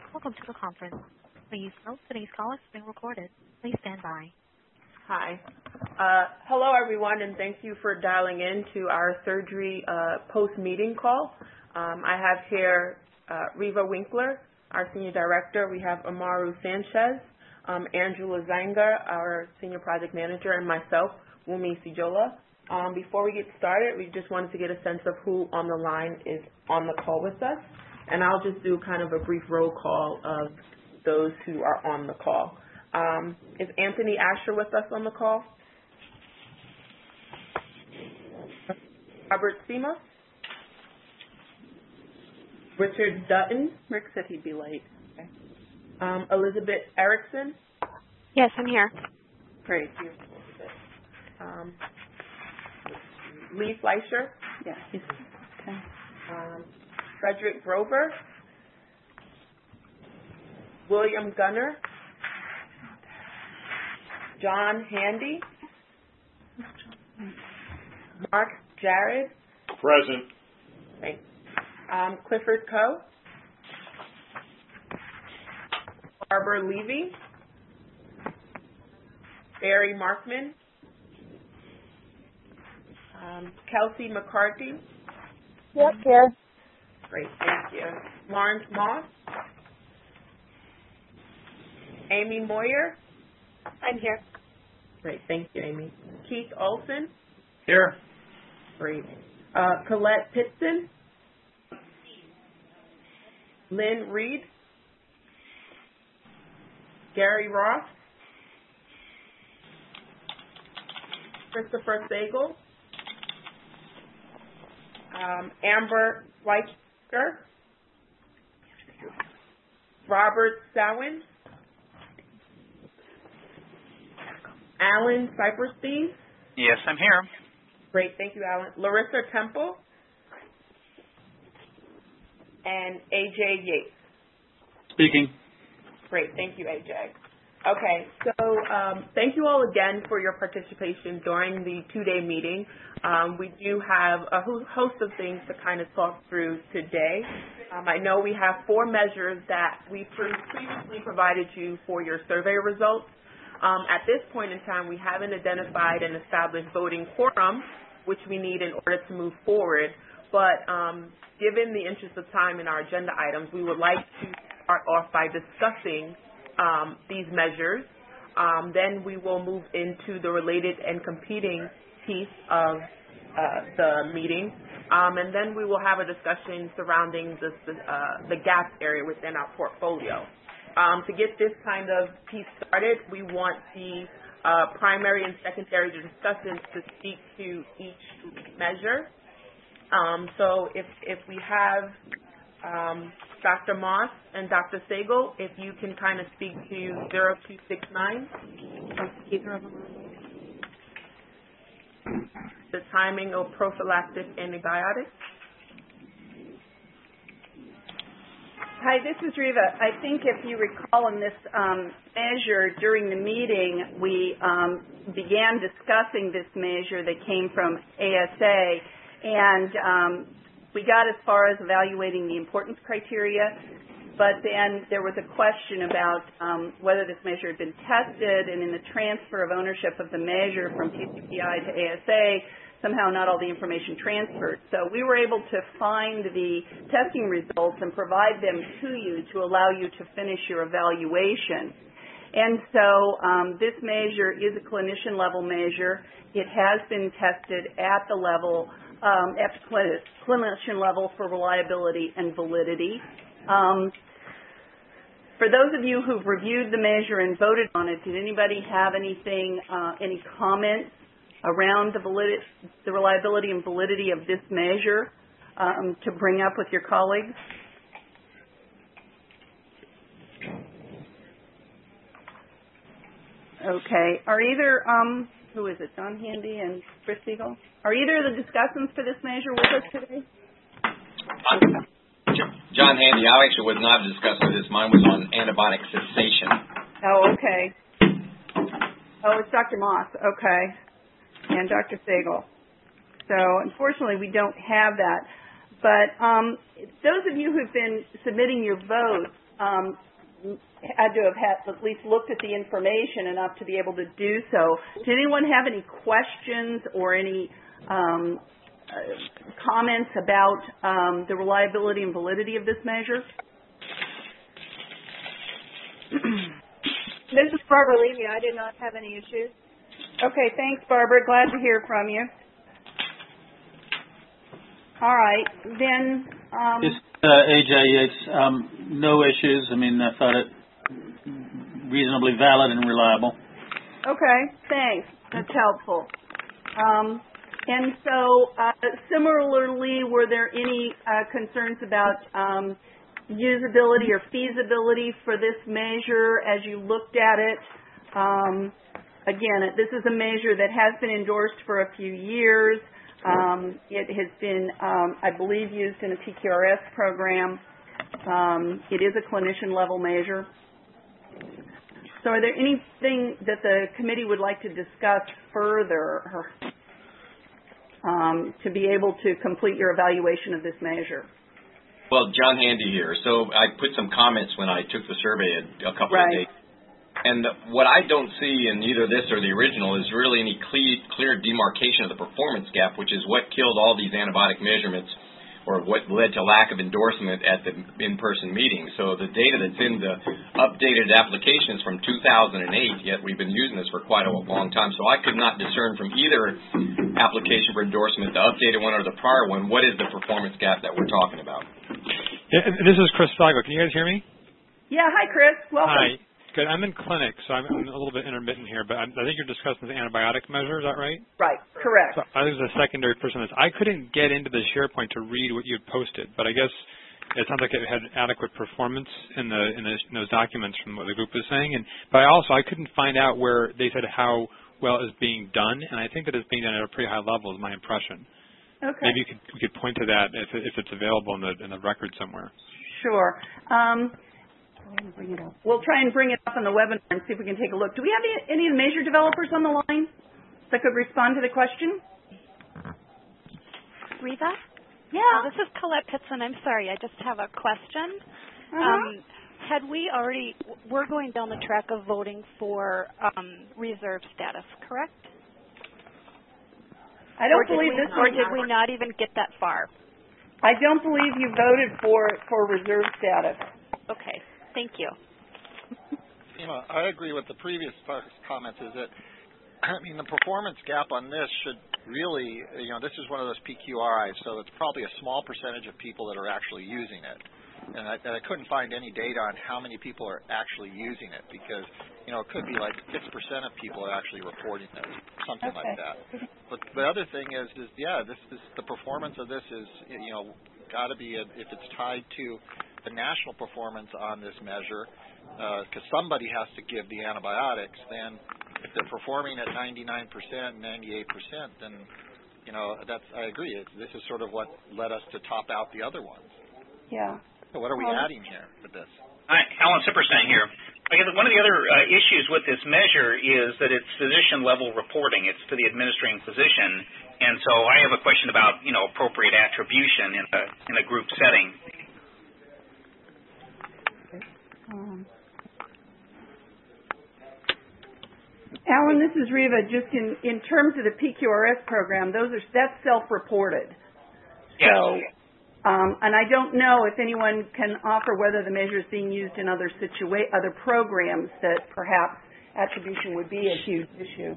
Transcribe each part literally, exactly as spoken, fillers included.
Welcome to the conference. Please note today's call is being recorded. Please stand by. Hi. Uh, hello, everyone, and thank you for dialing in to our surgery uh, post-meeting call. Um, I have here uh, Riva Winkler, our Senior Director. We have Amaru Sanchez, um, Angela Zanga, our Senior Project Manager, and myself, Wumi Sijola. Um, before we get started, we just wanted to get a sense of who on the line is on the call with us. And I'll just do kind of a brief roll call of those who are on the call. Um, is Anthony Asher with us on the call? Robert Sema? Richard Dutton? Rick said he'd be late. Okay. Um, Elizabeth Erickson? Yes, I'm here. Great. Um, Lee Fleischer? Yeah, he's okay. Um, Frederick Grover, William Gunner, John Handy, Mark Jared, present. Thanks. Um, Clifford Coe, Barbara Levy, Barry Markman, um, Kelsey McCarthy. Yep, here. Great, thank you. Lawrence Moss. Amy Moyer. I'm here. Great, thank you, Amy. Keith Olson. Here. Great. Uh, Colette Pitson. Lynn Reed. Gary Ross. Christopher Sagal. Um, Amber White. Robert Sawin, Alan Cyperstein. Yes, I'm here. Great, thank you, Alan. Larissa Temple, and A J Yates. Speaking. Great, thank you, A J. Okay, so um, thank you all again for your participation during the two-day meeting. Um, we do have a ho- host of things to kind of talk through today. Um, I know we have four measures that we pre- previously provided you for your survey results. Um, at this point in time, we haven't identified an established voting quorum, which we need in order to move forward. But um, given the interest of time in our agenda items, we would like to start off by discussing um, these measures. Um, then we will move into the related and competing piece of uh, the meeting. Um, and then we will have a discussion surrounding the, uh, the gap area within our portfolio. Um, to get this kind of piece started, we want the uh, primary and secondary discussants to speak to each measure. Um, so if, if we have um, Doctor Moss and Doctor Sagal, if you can kind of speak to zero two six nine. Either of them. The timing of prophylactic antibiotics. Hi, this is Riva. I think if you recall in this um, measure during the meeting, we um, began discussing this measure that came from A S A, and um, we got as far as evaluating the importance criteria, but then there was a question about um, whether this measure had been tested, and in the transfer of ownership of the measure from P C P I to A S A, somehow not all the information transferred. So we were able to find the testing results and provide them to you to allow you to finish your evaluation. And so um, this measure is a clinician-level measure. It has been tested at the level, um, at the clinician level for reliability and validity. Um, For those of you who've reviewed the measure and voted on it, did anybody have anything, uh, any comments around the, validity, the reliability and validity of this measure um, to bring up with your colleagues? Okay. Are either, um, who is it, John Handy and Chris Siegel? Are either of the discussants for this measure with us today? John Handy, I actually was not discussing this. Mine was on antibiotic cessation. Oh, okay. Oh, it's Doctor Moss. Okay. And Doctor Sagal. So unfortunately, we don't have that. But um, those of you who've been submitting your votes, um, had to have had at least looked at the information enough to be able to do so. Did anyone have any questions or any um, uh, comments about um, the reliability and validity of this measure? This is Barbara Levy. I did not have any issues. Okay, thanks, Barbara. Glad to hear from you. All right, then. Um, It's, uh, A J, it's um, no issues. I mean, I thought it reasonably valid and reliable. Okay, thanks. That's helpful. Um, and so, uh, similarly, were there any uh, concerns about um, usability or feasibility for this measure as you looked at it? Um, again, this is a measure that has been endorsed for a few years. Um, it has been, um, I believe, used in a P Q R S program. Um, it is a clinician-level measure. So are there anything that the committee would like to discuss further um, to be able to complete your evaluation of this measure? Well, John Handy here. So I put some comments when I took the survey a, a couple right. of days. And what I don't see in either this or the original is really any clear, clear demarcation of the performance gap, which is what killed all these antibiotic measurements or what led to lack of endorsement at the in-person meeting. So the data that's in the updated application is from two thousand eight, yet we've been using this for quite a long time. So I could not discern from either application for endorsement, the updated one or the prior one, what is the performance gap that we're talking about. Yeah, this is Chris Slago. Can you guys hear me? Yeah, hi, Chris. Welcome. Hi. Good. I'm in clinic, so I'm a little bit intermittent here, but I'm, I think you're discussing the antibiotic measure. Is that right? Right. Correct. So I was a secondary person on this. I couldn't get into the SharePoint to read what you had posted, but I guess it sounds like it had adequate performance in the in, the, in those documents from what the group was saying. And but I also I couldn't find out where they said how well it was being done, and I think that it's being done at a pretty high level. Is my impression. Okay. Maybe you could we could point to that if if it's available in the in the record somewhere. Sure. Um, Bring it up. We'll try and bring it up on the webinar and see if we can take a look. Do we have any, any measure developers on the line that could respond to the question? Reva? Yeah. Uh, this is Colette Pitson. I'm sorry. I just have a question. Uh-huh. Um, had we already, we're going down the track of voting for um, reserve status, correct? I don't or believe we, this Or one. did we not even get that far? I don't believe you voted for, for reserve status. Okay. Thank you. You know, I agree with the previous comments is that, I mean, the performance gap on this should really, you know, this is one of those P Q R Is, so it's probably a small percentage of people that are actually using it. And I, and I couldn't find any data on how many people are actually using it because, you know, it could be like six percent of people are actually reporting it, something okay. like that. But the other thing is, is yeah, this is the performance of this is, you know, got to be, a, if it's tied to the national performance on this measure, because uh, somebody has to give the antibiotics, then if they're performing at ninety-nine percent, ninety-eight percent, then, you know, that's, I agree. It's, this is sort of what led us to top out the other ones. Yeah. So what are we well, adding here with this? Hi, Alan Sipperstein here. I guess one of the other uh, issues with this measure is that it's physician-level reporting. It's to the administering physician. And so I have a question about, you know, appropriate attribution in a, in a group setting. Um, Alan, this is Reva. Just in, in terms of the P Q R S program, those are that's self-reported. Yes. So, um, and I don't know if anyone can offer whether the measure is being used in other situa- other programs that perhaps attribution would be a huge issue.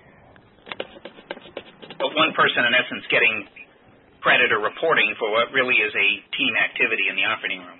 But one person, in essence, getting credit or reporting for what really is a team activity in the operating room.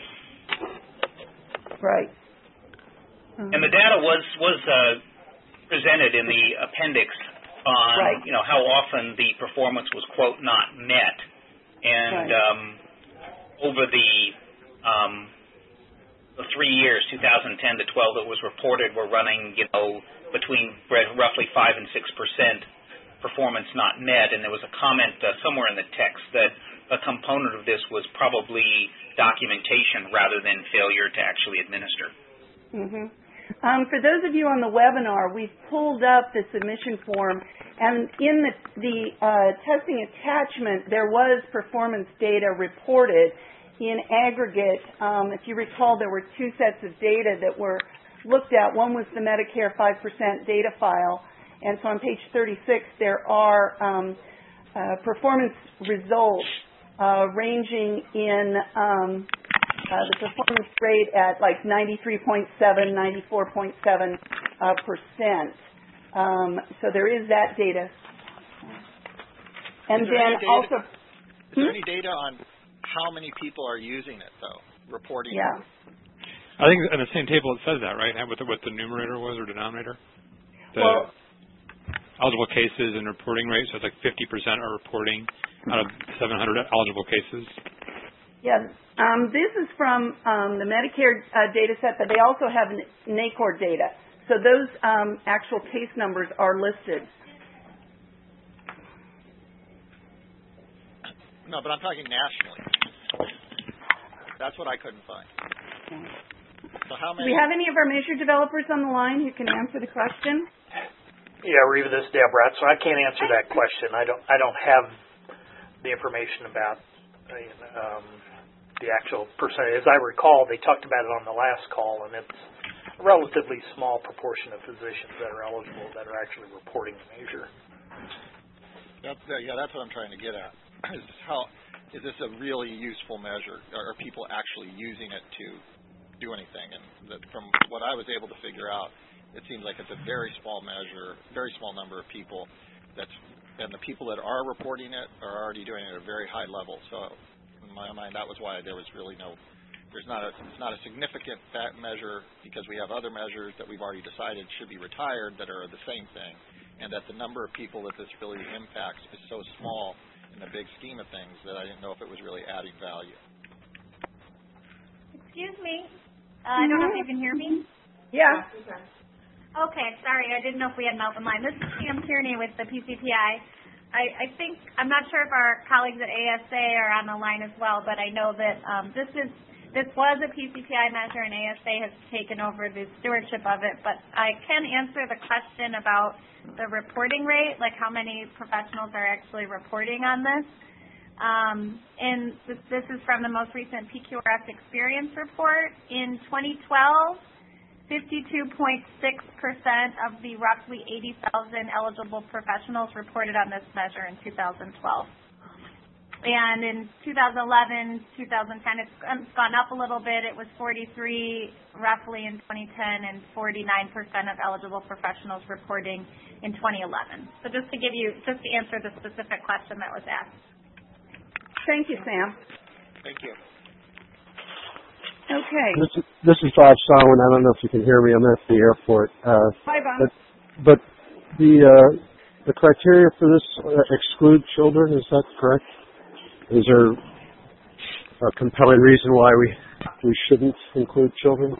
Right. Mm-hmm. And the data was was uh, presented in the appendix on right. you know how often the performance was quote not met, and right. um, over the um, the three years, two thousand ten to twelve, that was reported, we're running you know between roughly five and six percent performance not met, and there was a comment uh, somewhere in the text that a component of this was probably documentation rather than failure to actually administer. Mm-hmm. Um, for those of you on the webinar, we've pulled up the submission form, and in the, the uh, testing attachment, there was performance data reported, in aggregate, um, if you recall, there were two sets of data that were looked at. One was the Medicare five percent data file, and so on page thirty-six there are um, uh, performance results uh, ranging in um, uh, the performance rate at like ninety-three point seven, ninety-four point seven uh, percent. Um, so there is that data. And then data, also... Is there any data on how many people are using it, though, reporting? Yeah. I think in the same table it says that, right? What the, what the numerator was or denominator? The well, eligible cases and reporting rate. So it's like fifty percent are reporting out of seven hundred eligible cases. Yeah. Um, this is from um, the Medicare uh, data set, but they also have NACOR data. So those um, actual case numbers are listed. No, but I'm talking nationally. That's what I couldn't find. So how many? Do we have any of our measure developers on the line who can answer the question? Yeah, Reva, this is Deb Ratz, so I can't answer that question. I don't. I don't have the information about um, the actual percentage. As I recall, they talked about it on the last call, and it's a relatively small proportion of physicians that are eligible that are actually reporting the measure. That's, yeah, that's what I'm trying to get at. Is how is this a really useful measure? Are people actually using it to do anything? And that from what I was able to figure out, it seems like it's a very small measure, very small number of people. That's and the people that are reporting it are already doing it at a very high level. So in my mind, that was why there was really no. There's not a it's not a significant fat measure because we have other measures that we've already decided should be retired that are the same thing, and that the number of people that this really impacts is so small in the big scheme of things that I didn't know if it was really adding value. Excuse me. Uh, I don't know if you can hear me. Yeah. Okay, sorry. I didn't know if we had an open line. This is Pam Tierney with the P C P I. I, I think, I'm not sure if our colleagues at A S A are on the line as well, but I know that um, this is this was a P C P I measure and A S A has taken over the stewardship of it, but I can answer the question about the reporting rate, like how many professionals are actually reporting on this. Um, and this, this is from the most recent P Q R S experience report. In twenty twelve, fifty-two point six percent of the roughly eighty thousand eligible professionals reported on this measure in two thousand twelve. And in two thousand eleven, two thousand ten, it's gone up a little bit. It was forty-three roughly in twenty ten and forty-nine percent of eligible professionals reporting in twenty eleven. So just to give you, just to answer the specific question that was asked. Thank you, Sam. Thank you. Okay. This is, this is Bob Starwin. I don't know if you can hear me. I'm at the airport. Uh, Hi, Bob. But, but the uh, the criteria for this uh, exclude children. Is that correct? Is there a compelling reason why we we shouldn't include children?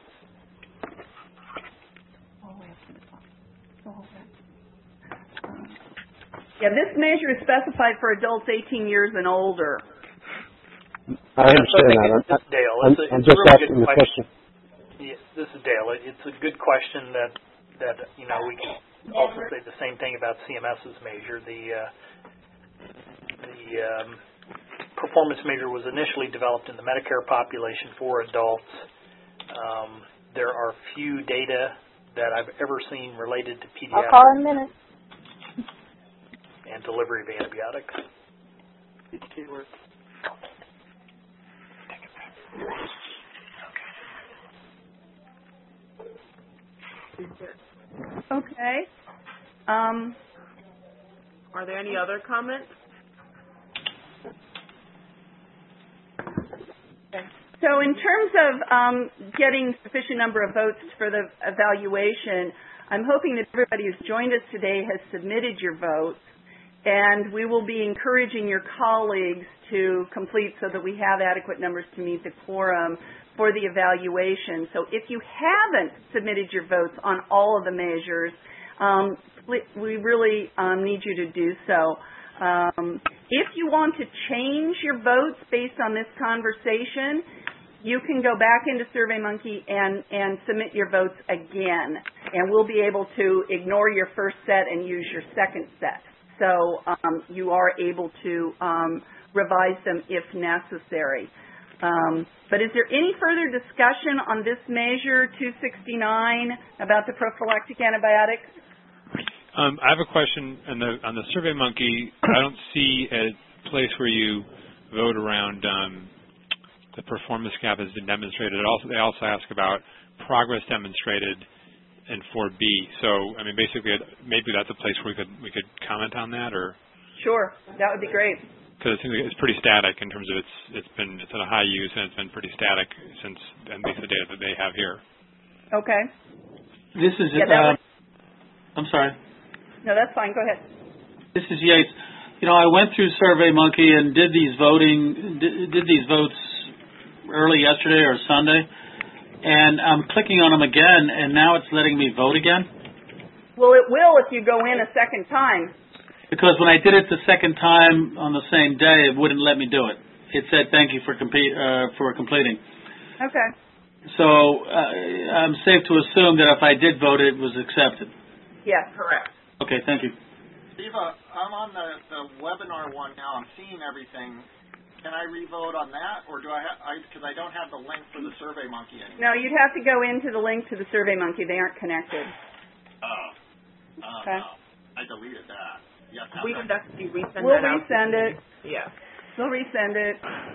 Yeah, this measure is specified for adults eighteen years and older. I understand that. I'm, This is Dale. I'm, It's a, I'm it's just a really asking good the question. question. Yeah, this is Dale. It's a good question that that you know we can also say the same thing about C M S's measure. The uh, the um, performance measure was initially developed in the Medicare population for adults. Um, there are few data that I've ever seen related to pediatrics. I'll call in a minute. And delivery of antibiotics. Okay. Um, Are there any other comments? So in terms of um, getting sufficient number of votes for the evaluation, I'm hoping that everybody who's joined us today has submitted your votes, and we will be encouraging your colleagues to complete so that we have adequate numbers to meet the quorum for the evaluation. So if you haven't submitted your votes on all of the measures, um, we really um, need you to do so. Um, if you want to change your votes based on this conversation, you can go back into SurveyMonkey and, and submit your votes again, and we'll be able to ignore your first set and use your second set. So um, you are able to um, revise them if necessary. Um, but is there any further discussion on this measure, two sixty-nine, about the prophylactic antibiotics? Um, I have a question on the on the SurveyMonkey. I don't see a place where you vote around um, the performance gap has been demonstrated. It also, they also ask about progress demonstrated in four B. So, I mean, basically, maybe that's a place where we could we could comment on that, or sure, that would be great. Because it seems like it's pretty static in terms of it's it's been it's at a high use and it's been pretty static since at least the data that they have here. Okay. This is yeah, uh, I'm sorry. No, that's fine. Go ahead. This is Yates. You know, I went through SurveyMonkey and did these voting, did, did these votes early yesterday or Sunday, and I'm clicking on them again, and now it's letting me vote again. Well, it will if you go in a second time. Because when I did it the second time on the same day, it wouldn't let me do it. It said thank you for complete uh, for completing. Okay. So uh, I'm safe to assume that if I did vote, it was accepted. Yes, correct. Okay, thank you. Eva, I'm on the, the webinar one now. I'm seeing everything. Can I re-vote on that, or do I have? Because I, I don't have the link for the SurveyMonkey anymore. No, you'd have to go into the link to the SurveyMonkey. They aren't connected. Oh. Uh, okay. No. I deleted that. Yes, we can definitely resend we'll that out. We'll resend it. Yeah. We'll resend it.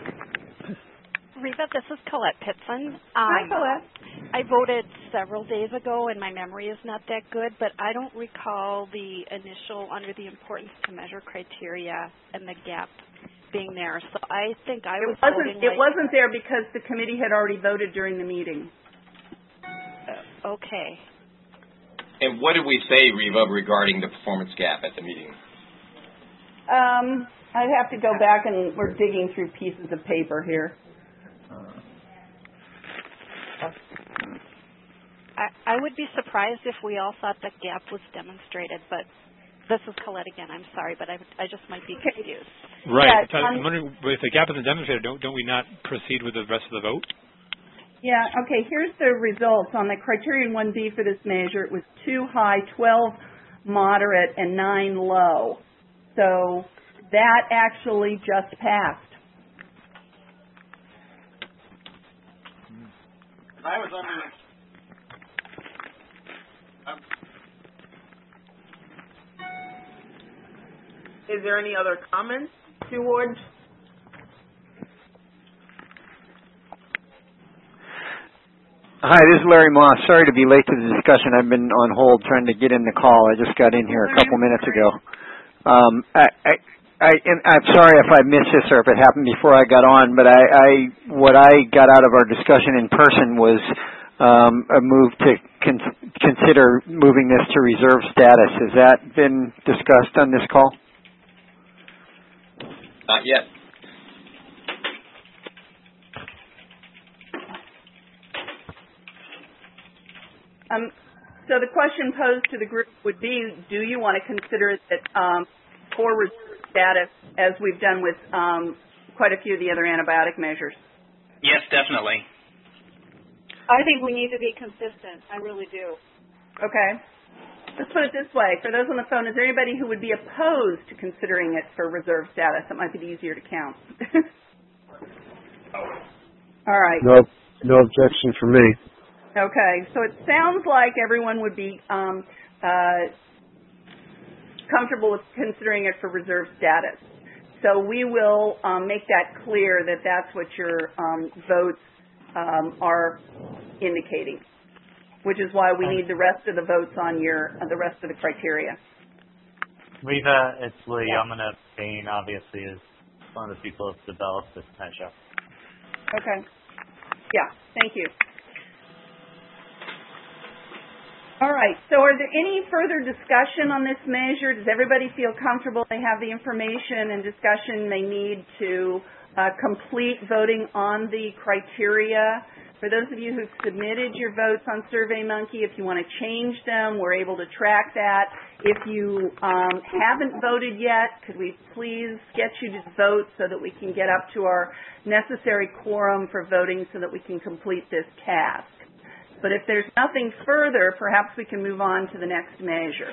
Reva, this is Colette Pitson. Um, Hi, Colette. I voted several days ago, and my memory is not that good, but I don't recall the initial under the importance to measure criteria and the gap being there. So I think I it was wasn't. voting It like, wasn't there because the committee had already voted during the meeting. Uh, okay. And what did we say, Reva, regarding the performance gap at the meeting? Um, I'd have to go back, and we're digging through pieces of paper here. I, I would be surprised if we all thought the gap was demonstrated, but this is Colette again. I'm sorry, but I, I just might be confused. Right. Yeah, so I'm wondering, if the gap isn't demonstrated, don't, don't we not proceed with the rest of the vote? Yeah, okay, here's the results. On the criterion one B for this measure, it was two high, twelve moderate, and nine low. So that actually just passed. I was under. Um, Is there any other comments towards? Hi, this is Larry Moss. Sorry to be late to the discussion. I've been on hold trying to get in the call. I just got in here a couple minutes ago. Um, I, I, I, I'm sorry if I missed this or if it happened before I got on, but I, I what I got out of our discussion in person was um, a move to con- consider moving this to reserve status. Has that been discussed on this call? Not yet. Um, so the question posed to the group would be, do you want to consider it um, for reserve status as we've done with um, quite a few of the other antibiotic measures? Yes, definitely. I think we need to be consistent. I really do. Okay. Let's put it this way. For those on the phone, is there anybody who would be opposed to considering it for reserve status? It might be easier to count. All right. No, no objection from me. Okay, so it sounds like everyone would be um, uh, comfortable with considering it for reserve status. So we will um, make that clear that that's what your um, votes um, are indicating, which is why we need the rest of the votes on your uh, the rest of the criteria. Reva, it's Lee. Yeah. I'm going to abstain, obviously, as one of the people who's developed this measure. Okay. Yeah, thank you. All right, so are there any further discussion on this measure? Does everybody feel comfortable they have the information and discussion they need to uh, complete voting on the criteria? For those of you who've submitted your votes on SurveyMonkey, if you want to change them, we're able to track that. If you um, haven't voted yet, could we please get you to vote so that we can get up to our necessary quorum for voting so that we can complete this task? But if there's nothing further, perhaps we can move on to the next measure.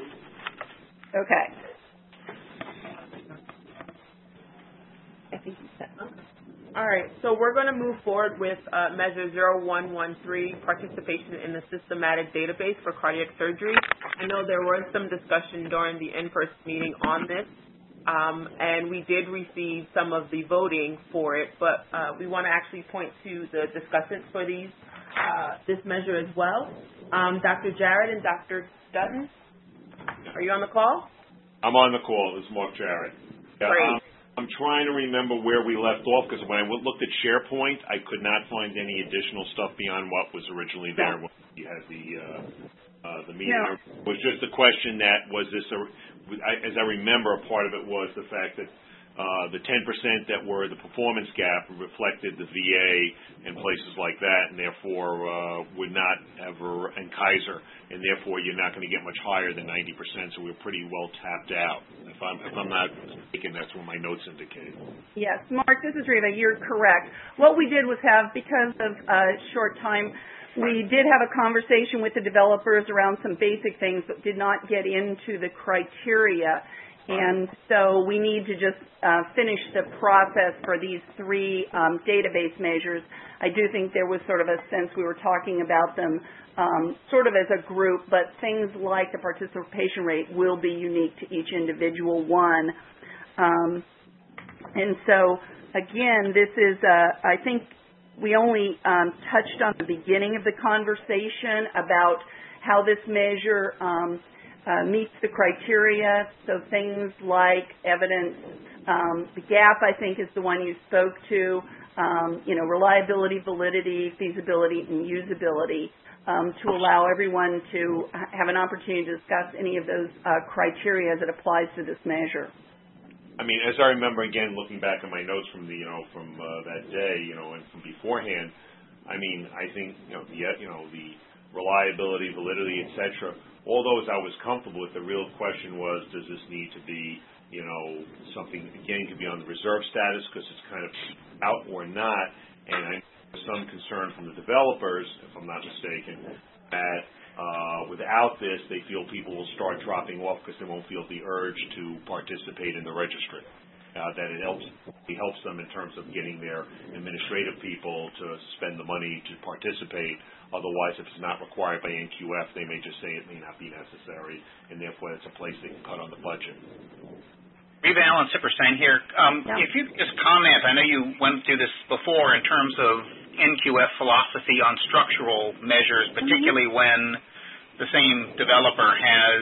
Okay. I think All right, so we're going to move forward with uh, Measure zero one one three, participation in the systematic database for cardiac surgery. I know there was some discussion during the in-person meeting on this, um, and we did receive some of the voting for it, but uh, we want to actually point to the discussants for these, uh, this measure as well. Um, Doctor Jarrett and Doctor Dutton, are you on the call? I'm on the call. This is Mark Jarrett. Yeah, Great. um, I'm trying to remember where we left off because when I looked at SharePoint, I could not find any additional stuff beyond what was originally there when we had the uh, uh, the meeting. Yeah. It was just a question that was this, a, I, as I remember, a part of it was the fact that uh, the ten percent that were the performance gap reflected the V A and places like that, and therefore uh, would not ever, and Kaiser, and therefore you're not going to get much higher than ninety percent, so we're pretty well tapped out. If I'm, if I'm not mistaken, that's what my notes indicate. Yes, Mark, this is Reva. You're correct. What we did was have, because of uh, short time, we did have a conversation with the developers around some basic things, but did not get into the criteria. And so we need to just uh, finish the process for these three um, database measures. I do think there was sort of a sense we were talking about them um, sort of as a group, but things like the participation rate will be unique to each individual one. Um, and so, again, this is, uh, I think we only um, touched on the beginning of the conversation about how this measure um, Uh, meets the criteria, so things like evidence. Um, the gap, I think, is the one you spoke to, um, you know, reliability, validity, feasibility, and usability, um, to allow everyone to have an opportunity to discuss any of those uh, criteria as it applies to this measure. I mean, as I remember, again, looking back at my notes from the, you know, from uh, that day, you know, and from beforehand, I mean, I think, you know, the, you know, the reliability, validity, et cetera, all those I was comfortable with. The real question was, does this need to be, you know, something, again, could be on the reserve status because it's kind of out or not. And I have some concern from the developers, if I'm not mistaken, that uh, without this, they feel people will start dropping off because they won't feel the urge to participate in the registry. Uh, that it helps it helps them in terms of getting their administrative people to spend the money to participate. Otherwise, if it's not required by N Q F, they may just say it may not be necessary, and therefore it's a place they can cut on the budget. Reva Allen Sipperstein here. Um, yeah. If you could just comment, I know you went through this before in terms of N Q F philosophy on structural measures, particularly mm-hmm. when the same developer has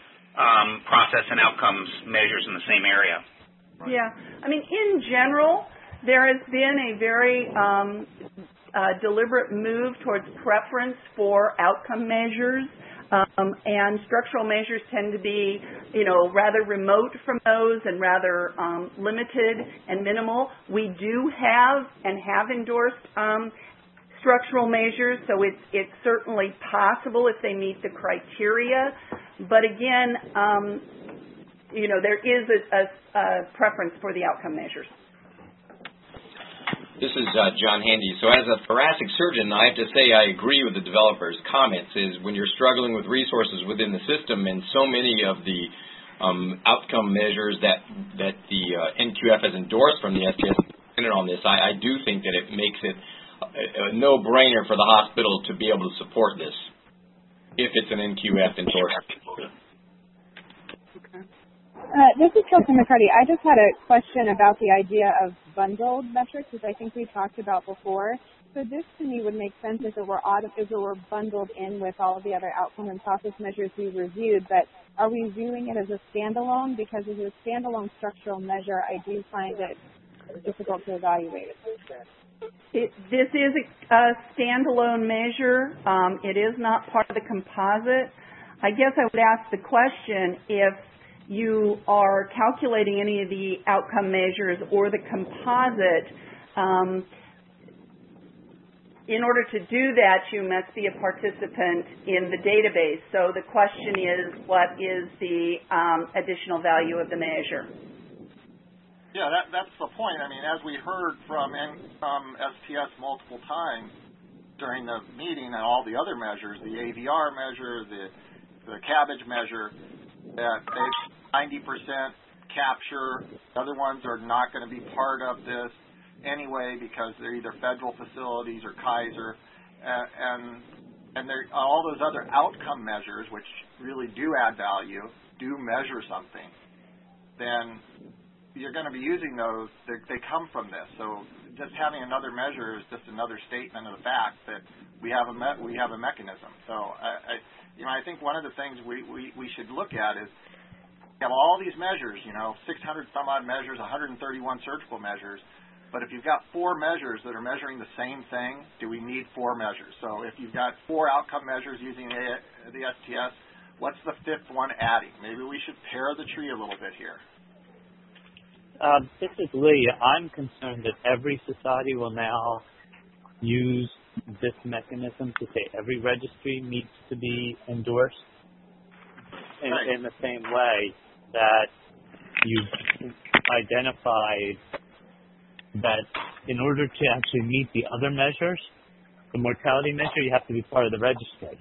um, process and outcomes measures in the same area. Right. Yeah. I mean, in general, there has been a very um, uh, deliberate move towards preference for outcome measures, um, and structural measures tend to be, you know, rather remote from those and rather um, limited and minimal. We do have and have endorsed um, structural measures, so it's, it's certainly possible if they meet the criteria. But again, um, you know, there is a, a, a preference for the outcome measures. This is uh, John Handy. So as a thoracic surgeon, I have to say I agree with the developer's comments is when you're struggling with resources within the system and so many of the um, outcome measures that, that the uh, N Q F has endorsed from the S T S on this, I, I do think that it makes it a, a no-brainer for the hospital to be able to support this if it's an N Q F endorsement. Uh, this is Kelsey McCarty. I just had a question about the idea of bundled metrics, which I think we talked about before. So this to me would make sense if it were auto, if it were bundled in with all of the other outcome and process measures we reviewed. But are we viewing it as a standalone? Because as a standalone structural measure, I do find it difficult to evaluate. It, this is a, a standalone measure. Um, it is not part of the composite. I guess I would ask the question if you are calculating any of the outcome measures or the composite, um, in order to do that, you must be a participant in the database. So the question is, what is the um, additional value of the measure? Yeah, that, that's the point. I mean, as we heard from um, S T S multiple times during the meeting and all the other measures, the A V R measure, the, the cabbage measure, that they ninety percent capture. Other ones are not going to be part of this. anyway because they're either federal facilities or Kaiser, uh, and and there all those other outcome measures, which really do add value, do measure something, then you're going to be using those. They come from this. So just having another measure is just another statement of the fact that we have a me- we have a mechanism. So I, I, you know, I think one of the things we, we, we should look at is we have all these measures. You know, six hundred some odd measures, one hundred thirty-one surgical measures. But if you've got four measures that are measuring the same thing, do we need four measures? So if you've got four outcome measures using the, the S T S, what's the fifth one adding? Maybe we should pair the tree a little bit here. Uh, this is Lee. I'm concerned that every society will now use this mechanism to say every registry needs to be endorsed in, right. in the same way that you've identified that in order to actually meet the other measures, the mortality measure, you have to be part of the registry.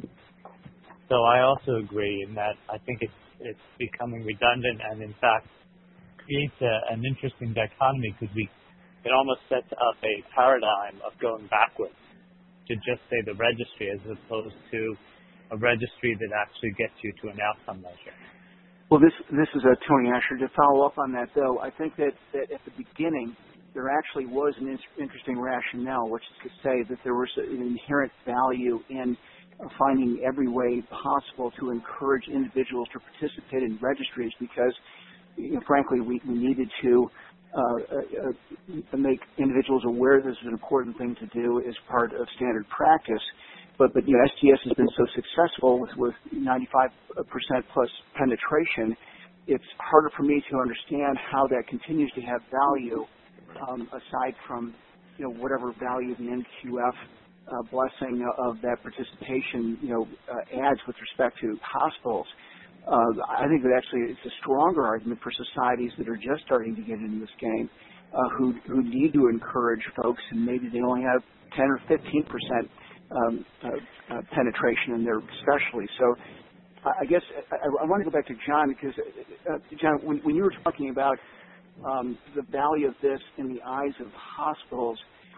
So I also agree in that I think it's, it's becoming redundant and, in fact, creates a, an interesting dichotomy because we it almost sets up a paradigm of going backwards to just say the registry as opposed to a registry that actually gets you to an outcome measure. Well, this this is a Tony Asher. To follow up on that, though, I think that, that at the beginning there actually was an in- interesting rationale, which is to say that there was an inherent value in finding every way possible to encourage individuals to participate in registries because, you know, frankly, we, we needed to uh, uh, make individuals aware this is an important thing to do as part of standard practice. But, but you know, S T S has been so successful with, with ninety-five percent plus penetration, it's harder for me to understand how that continues to have value um, aside from, you know, whatever value the N Q F uh, blessing of that participation, you know, uh, adds with respect to hospitals. Uh, I think that actually it's a stronger argument for societies that are just starting to get into this game, uh, who who need to encourage folks, and maybe they only have ten or fifteen percent um, uh, uh, penetration in their specialty. So, I guess I, I want to go back to John because, uh, John, when, when you were talking about um, the value of this in the eyes of hospitals,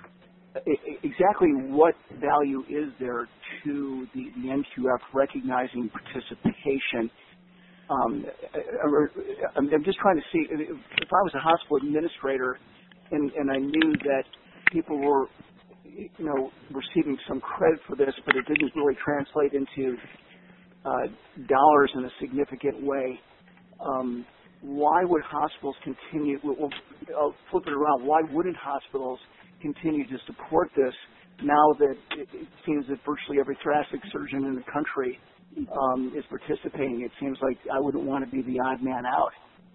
exactly what value is there to the, the N Q F recognizing participation? Um, I'm just trying to see, if I was a hospital administrator and, and I knew that people were, you know, receiving some credit for this, but it didn't really translate into uh, dollars in a significant way, um, why would hospitals continue, well, I'll flip it around, why wouldn't hospitals continue to support this now that it, it seems that virtually every thoracic surgeon in the country um, is participating? It seems like I wouldn't want to be the odd man out.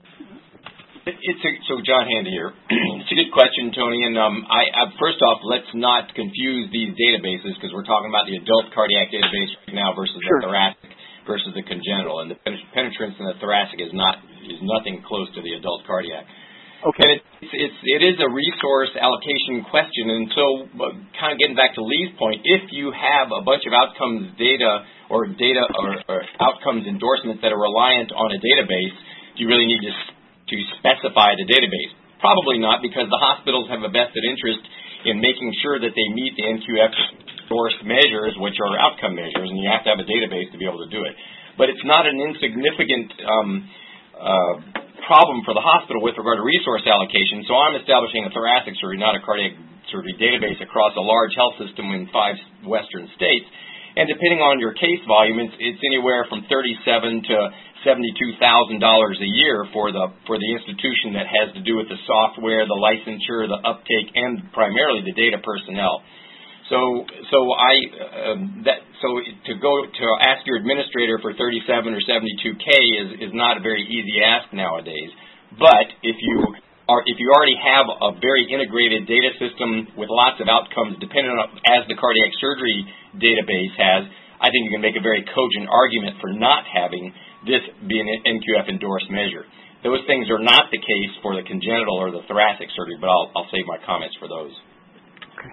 It's a, so John Handy here. It's a good question, Tony. And um, I, I, first off, let's not confuse these databases because we're talking about the adult cardiac database right now versus sure. the thoracic versus the congenital, and the penetrance in the thoracic is not is nothing close to the adult cardiac. Okay. And it's, it's it is a resource allocation question, and so uh, kind of getting back to Lee's point, if you have a bunch of outcomes data or data or, or outcomes endorsements that are reliant on a database, do you really need to to specify the database? Probably not, because the hospitals have a vested interest in making sure that they meet the N Q F endorsed measures, which are outcome measures, and you have to have a database to be able to do it. But it's not an insignificant um, uh, problem for the hospital with regard to resource allocation. So I'm establishing a thoracic surgery, not a cardiac surgery database across a large health system in five western states. And depending on your case volume, it's, it's anywhere from thirty-seven to seventy-two thousand dollars a year for the for the institution that has to do with the software, the licensure, the uptake, and primarily the data personnel. So so I uh, that so to go to ask your administrator for thirty-seven or seventy-two K is is not a very easy ask nowadays. But if you are if you already have a very integrated data system with lots of outcomes, depending on as the cardiac surgery database has, I think you can make a very cogent argument for not having this be an N Q F endorsed measure. Those things are not the case for the congenital or the thoracic surgery, but I'll, I'll save my comments for those. Okay.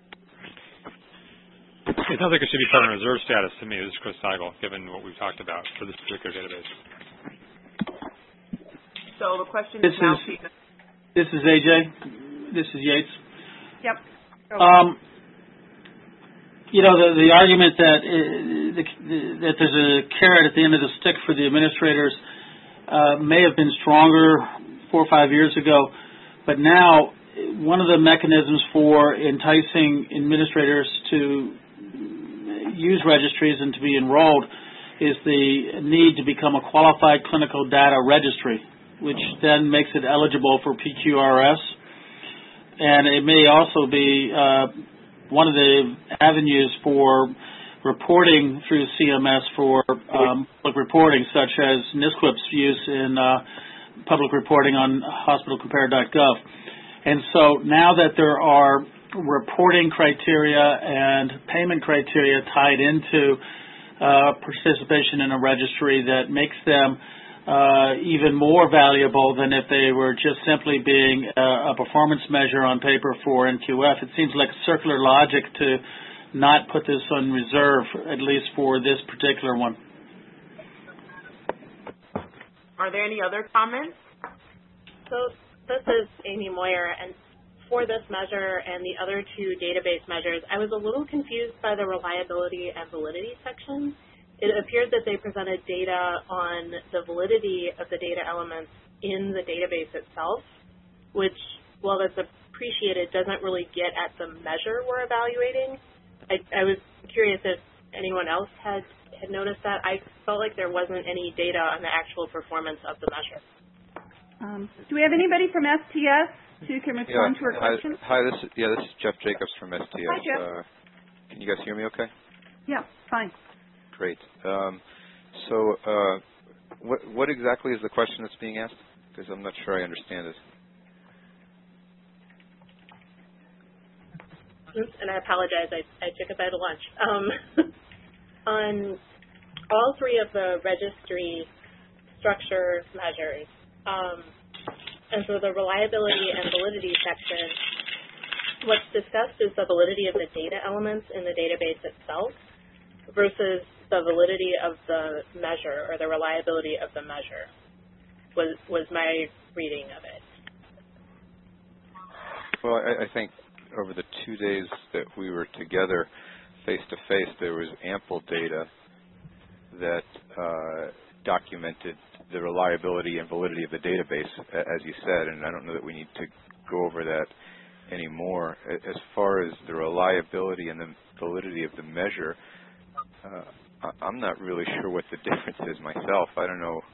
It sounds like it should be put on reserve status to me. This is Chris Seigel, given what we've talked about for this particular database. So the question this is now... Is, this is A J. this is Yates. Yep. Um, you know, the, the argument that uh, the, that there's a carrot at the end of the stick for the administrators uh, may have been stronger four or five years ago, but now one of the mechanisms for enticing administrators to use registries and to be enrolled is the need to become a qualified clinical data registry, which then makes it eligible for P Q R S. And it may also be uh, one of the avenues for reporting through C M S for um, public reporting, such as NSQIP's use in uh, public reporting on hospital compare dot gov. And so now that there are reporting criteria and payment criteria tied into uh, participation in a registry that makes them uh, even more valuable than if they were just simply being a, a performance measure on paper for N Q F. It seems like circular logic to not put this on reserve, at least for this particular one. Are there any other comments? So this is Amy Moyer, and for this measure and the other two database measures, I was a little confused by the reliability and validity section. It appeared that they presented data on the validity of the data elements in the database itself, which, while that's appreciated, doesn't really get at the measure we're evaluating. I, I was curious if anyone else had, had noticed that. I felt like there wasn't any data on the actual performance of the measure. Um, do we have anybody from S T S who can respond yeah, to her question? Hi, hi, this is, yeah, this is Jeff Jacobs from S T S. Hi, Jeff. Uh, can you guys hear me okay? Yeah, fine. Great. Um, so uh, what, what exactly is the question that's being asked? Because I'm not sure I understand it. Oops, and I apologize. I, I took a bite of lunch. Um, on all three of the registry structure measures, um, and so the reliability and validity section, what's discussed is the validity of the data elements in the database itself versus the validity of the measure or the reliability of the measure was, was my reading of it. Well, I, I think over the two days that we were together face-to-face, there was ample data that uh, documented the reliability and validity of the database, as you said, and I don't know that we need to go over that anymore. As far as the reliability and the validity of the measure, uh, I'm not really sure what the difference is myself. I don't know.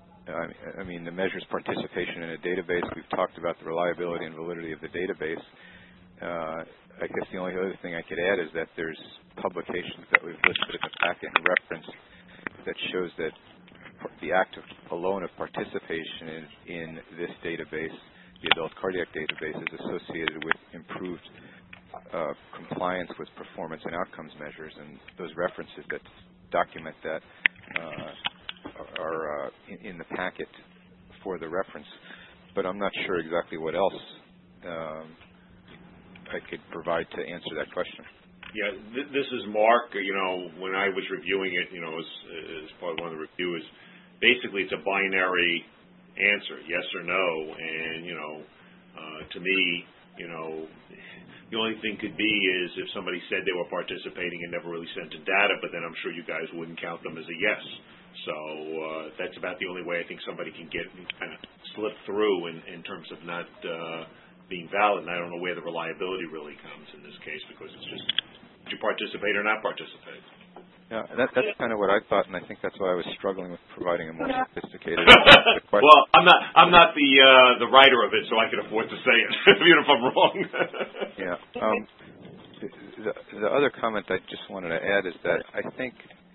I mean, the measure's participation in a database. We've talked about the reliability and validity of the database. Uh, I guess the only other thing I could add is that there's publications that we've listed in the packet and referenced that shows that the act of, alone of participation in, in this database, the adult cardiac database, is associated with improved uh, compliance with performance and outcomes measures, and those references that document that uh, are uh, in, in the packet for the reference. But I'm not sure exactly what else um, I could provide to answer that question. Yeah, th- this is Mark. You know, when I was reviewing it, you know, as, as part of one of the reviews, basically it's a binary answer, yes or no. And, you know, uh, to me, you know, the only thing could be is if somebody said they were participating and never really sent in data, but then I'm sure you guys wouldn't count them as a yes. So uh, that's about the only way I think somebody can get kind of slip through in, in terms of not uh, being valid. And I don't know where the reliability really comes in this case, because it's just, did you participate or not participate? Yeah, that, that's kind of what I thought, and I think that's why I was struggling with providing a more sophisticated question. Well, I'm not I'm not the uh, the writer of it, so I can afford to say it, even if I'm wrong. Yeah. Um, the, the other comment I just wanted to add is that I think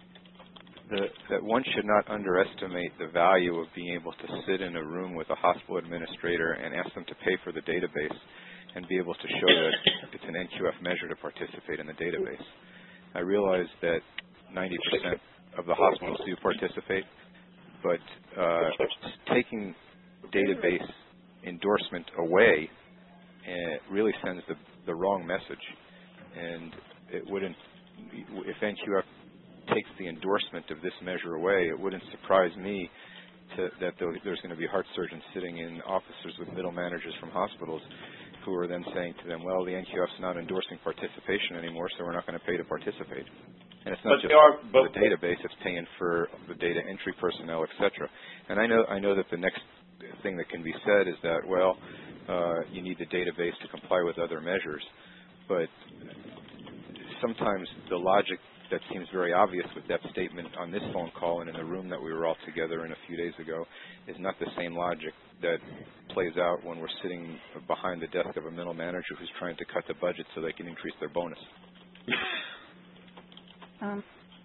the, that one should not underestimate the value of being able to sit in a room with a hospital administrator and ask them to pay for the database and be able to show that it's an N Q F measure to participate in the database. I realize that ninety percent of the hospitals do participate, but uh, taking database endorsement away uh, really sends the, the wrong message. And it wouldn't, if N Q F takes the endorsement of this measure away, it wouldn't surprise me to, that there's going to be heart surgeons sitting in offices with middle managers from hospitals who are then saying to them, well, the N Q F's not endorsing participation anymore, so we're not going to pay to participate. And it's not but just are, for the database, it's paying for the data entry personnel, et cetera. And I know, I know that the next thing that can be said is that, well, uh, you need the database to comply with other measures. But sometimes the logic that seems very obvious with that statement on this phone call and in the room that we were all together in a few days ago is not the same logic that plays out when we're sitting behind the desk of a middle manager who's trying to cut the budget so they can increase their bonus. Um,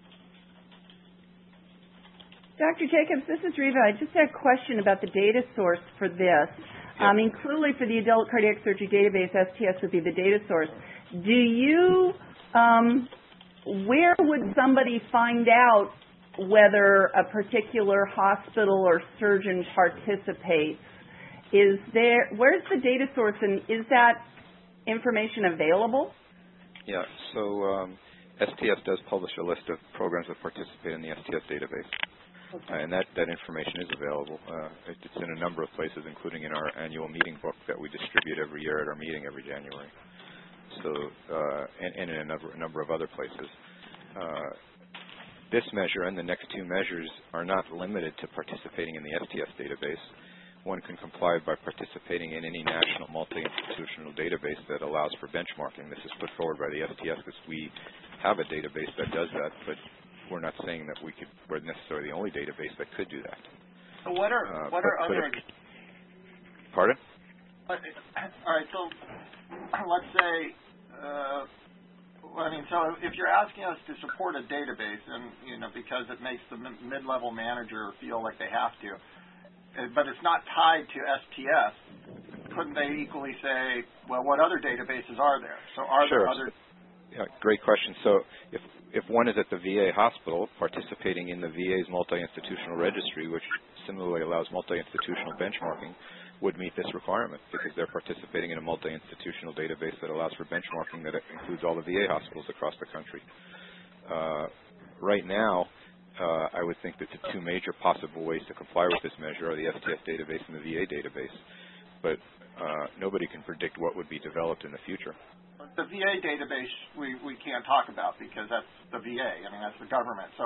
Doctor Jacobs, this is Reva. I just had a question about the data source for this. Yep. I mean, clearly for the adult cardiac surgery database, S T S would be the data source. Do you, um, where would somebody find out whether a particular hospital or surgeon participates? Is there, where's the data source, and is that information available? Yeah, so um, S T S does publish a list of programs that participate in the S T S database. Okay. Uh, and that, that information is available. Uh, it's in a number of places, including in our annual meeting book that we distribute every year at our meeting every January. So, uh, and, and in a number, a number of other places. Uh, this measure and the next two measures are not limited to participating in the S T S database. One can comply by participating in any national multi-institutional database that allows for benchmarking. This is put forward by the S T S because we have a database that does that, but we're not saying that we could, we're necessarily the only database that could do that. So what are uh, what but, are other? It, pardon? But, all right. So let's say, uh, I mean, so if you're asking us to support a database, and you know, because it makes the mid-level manager feel like they have to, but it's not tied to S T S, couldn't they equally say, well, what other databases are there? So are sure. there other? Yeah, great question. So if if one is at the V A hospital participating in the V A's multi-institutional registry, which similarly allows multi-institutional benchmarking, would meet this requirement because they're participating in a multi-institutional database that allows for benchmarking that includes all the V A hospitals across the country. Uh, right now, uh, I would think that the two major possible ways to comply with this measure are the S T S database and the V A database. But uh, nobody can predict what would be developed in the future. The V A database we, we can't talk about because that's the V A. I mean, that's the government. So,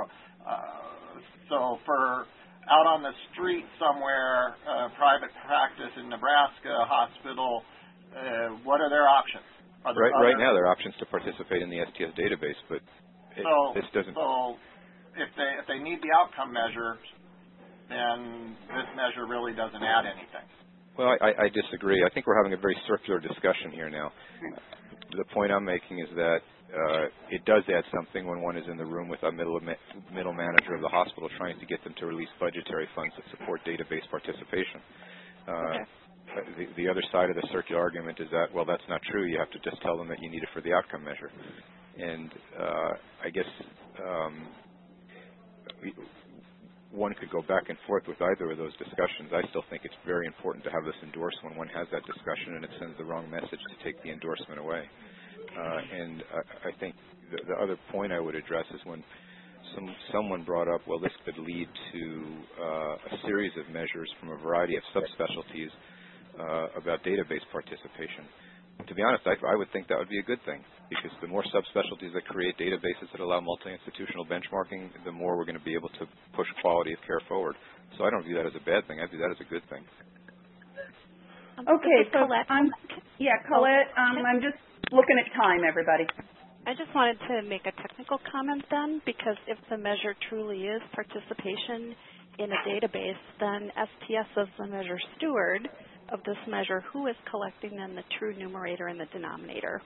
uh, so for out on the street somewhere, uh, private practice in Nebraska, hospital, uh, what are their options? Are there right, right now, there are options to participate in the S T S database, but it, so, this doesn't. So, if they if they need the outcome measure, then this measure really doesn't add anything. Well, I, I disagree. I think we're having a very circular discussion here now. The point I'm making is that uh, it does add something when one is in the room with a middle, middle manager of the hospital trying to get them to release budgetary funds that support database participation. Uh, okay. the, the other side of the circular argument is that, well, that's not true. You have to just tell them that you need it for the outcome measure. And uh, I guess um, we, one could go back and forth with either of those discussions. I still think it's very important to have this endorsed when one has that discussion, and it sends the wrong message to take the endorsement away. Uh, and I, I think the, the other point I would address is when some, someone brought up, well, this could lead to uh, a series of measures from a variety of subspecialties uh, about database participation. To be honest, I, I would think that would be a good thing, because the more subspecialties that create databases that allow multi-institutional benchmarking, the more we're going to be able to push quality of care forward. So I don't view that as a bad thing. I view that as a good thing. Okay, so I'm, yeah, Colette, um, I'm just looking at time, everybody. I just wanted to make a technical comment then, because if the measure truly is participation in a database, then S T S is the measure steward of this measure. Who is collecting then the true numerator and the denominator?